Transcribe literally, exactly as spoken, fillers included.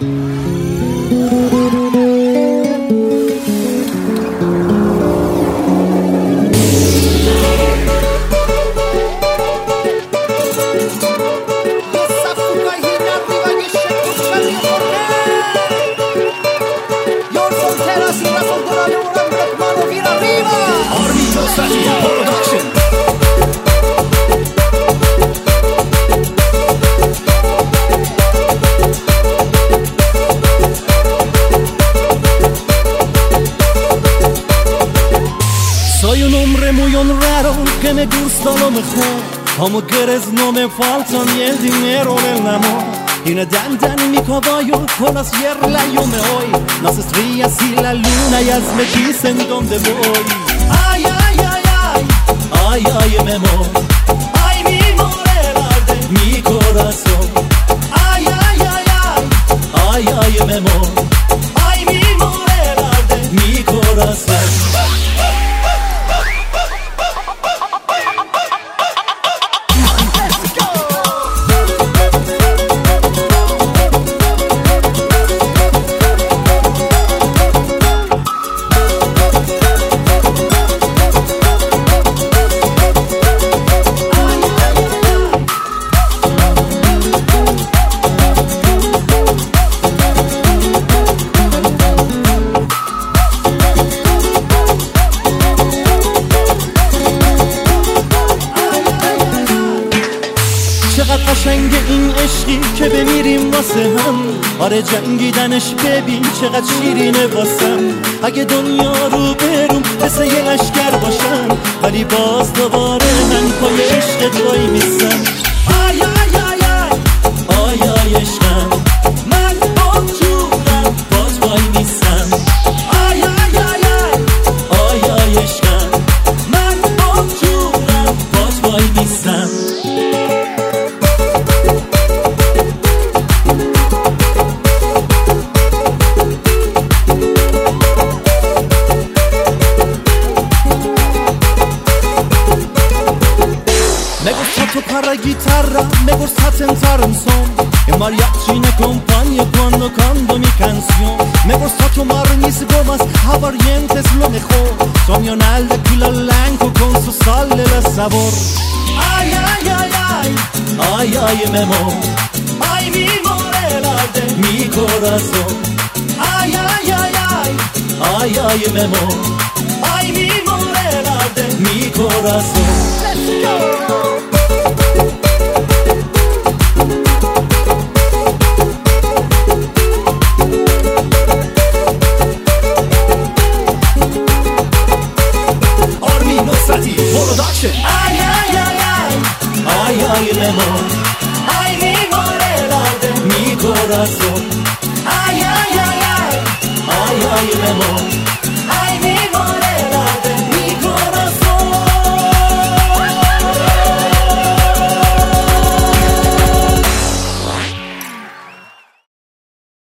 Soy un hombre muy honrado que me gusta lo mejor, como quieres no me falta ni el dinero ni el amor. Y una danza en mi caballo, con la sierra yo me voy, las estrellas y la luna ellas me dicen dónde voy. Ay, ay, ay, ay, ay, ay, mi amor, ay, mi morena de mi corazón. Ay, ay, ay, ay, ay, ay, mi amor, ay, mi morena de mi corazón. چقدر قشنگه این عشقی که بمیریم واسه هم. آره جنگیدنش ببین چقدر شیرینه واسم. اگه دنیا رو برم مثل یه لشکر باشم، ولی باز دوباره من پای عشقت وای میسم. آی آی آی آی آی آی عشقم، من با جونم باز وای میسم. آی آی آی آی آی آی عشقم، من با جونم باز وای میسم. Me gusta tocar la guitarra, me gusta tentar un son. El mariachi me acompaña cuando canto mi canción. Me gusta tomar mis gomas aguardientes lo mejor. Soñonal de culo blanco con su sal de sabor. Ay, ay, ay, ay, ay, ay, mi amor, ay, mi morena de mi corazón. Ay, ay, ay, ay, ay, ay, mi amor, ay, mi morena de mi corazón. Let's go! Production. Ay, ay, ay, ay, ay, ay, mi amor, ay, mi morena de mi corazón.